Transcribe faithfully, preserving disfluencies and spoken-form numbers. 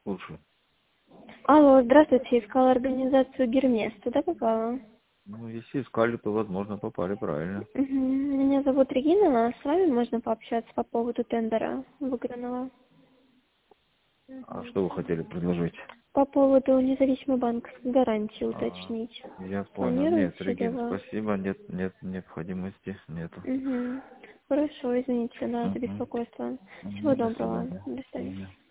Слушай. Алло, здравствуйте, искала организацию Гермес. Туда попала? Ну, если искали, то, возможно, попали правильно. Угу. Меня зовут Регина, а с вами можно пообщаться по поводу тендера выигранного. А Угу. что вы хотели предложить? По поводу независимой банковской гарантии А, уточнить. я понял. Нет, Планируете ли Регин, вы? спасибо. Нет, нет необходимости. Нету. Угу. Хорошо, извините, да, за Угу. беспокойство. Всего Угу, до доброго. свидания. До свидания. Угу.